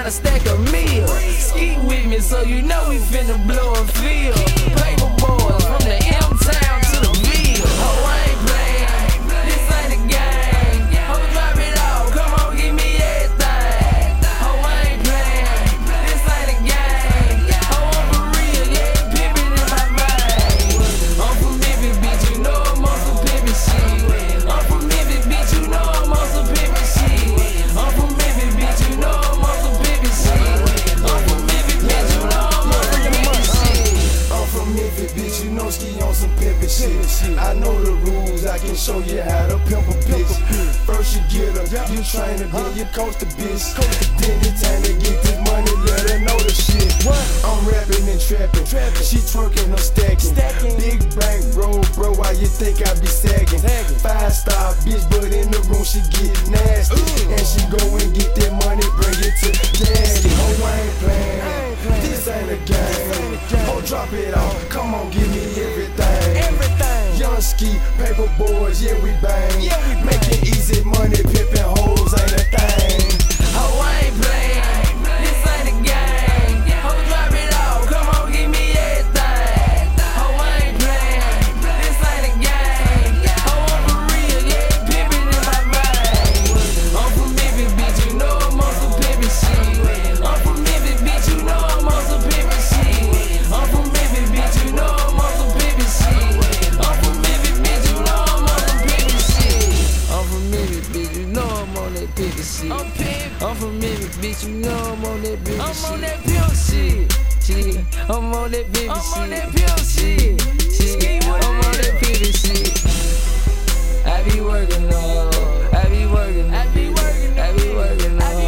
a stack of meals. Ski with me, so you know we finna blow a field. Paper boys from the M-Town to the Ville. Oh, I ain't playing, this ain't a game. Oh, drop it off, come on, give me everything. Oh, I ain't playing, this ain't a game. Oh, I'm for real, yeah, pimpin' in my veins. I'm from Memphis, bitch, you know I'm on some pimpin' shit. I'm from Memphis, bitch, you know I'm on some pimpin' shit. I'm from Memphis, bitch, you know I'm on some pimpin' shit. I'm from Memphis, bitch, you know I'm on some pimpin' shit. I'm from Memphis, bitch, you know ski on some pimpin' shit. I know the rules, I can show you how to pimp a bitch. First you get her, you train her, then you coach the bitch. Then it's time to get this money, let her know the shit. I'm rapping and trapping, she twerking, I'm stacking. Big bank roll, bro, why you think I be sagging? 5-star bitch, but in the room she get nasty. And she go and get that money, bring it to daddy. Oh, I ain't playing, this ain't a game. Oh, drop it off, come on, give me everything. Young ski, paper boys, yeah we bang. Making easy money, pimpin' hoes ain't a thing. Oh, I ain't playing, this ain't a game. Oh, drop it off, come on, give me everything. Oh, I ain't playing, this ain't a game. Oh, I'm for real, yeah, pimpin' in my veins. I'm from Memphis, bitch, you know I'm on some pimpin' shit. I'm from Memphis, bitch, you know I'm on some pimpin' shit. I'm from Memphis, bitch, you know I'm on some pimpin' shit. I'm from Memphis, bitch, you know I'm on some pimpin' shit. I'm from Memphis, bitch, you know I'm on that pimpin' shit. I'm from Memphis, bitch, you know I'm on that pimpin' shit. I'm on that pimp shit. I'm on that pimpin' shit. I'm on that pimp shit. I'm on that pimpin' shit. I be working on, I be working, I be working, I be working on.